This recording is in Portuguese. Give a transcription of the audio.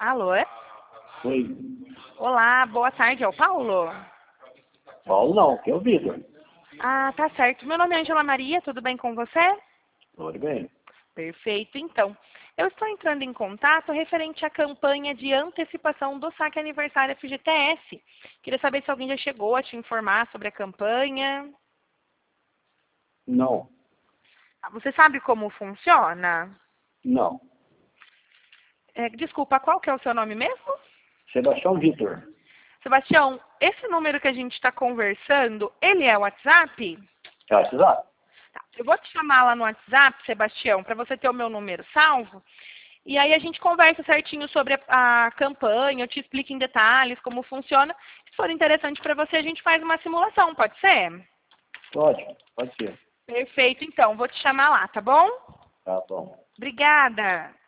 Alô? Oi. Olá, boa tarde, é o Paulo? Paulo não, que é o Vitor. Ah, tá certo. Meu nome é Angela Maria, tudo bem com você? Tudo bem? Perfeito, então. Eu estou entrando em contato referente à campanha de antecipação do saque aniversário FGTS. Queria saber se alguém já chegou a te informar sobre a campanha. Não. Você sabe como funciona? Não. Desculpa, qual que é o seu nome mesmo? Sebastião Vitor. Sebastião, esse número que a gente está conversando, ele é o WhatsApp? É WhatsApp? Tá, eu vou te chamar lá no WhatsApp, Sebastião, para você ter o meu número salvo. E aí a gente conversa certinho sobre a campanha, eu te explico em detalhes como funciona. Se for interessante para você, a gente faz uma simulação, pode ser? Ótimo, pode ser. Perfeito, então. Vou te chamar lá, tá bom? Tá bom. Obrigada.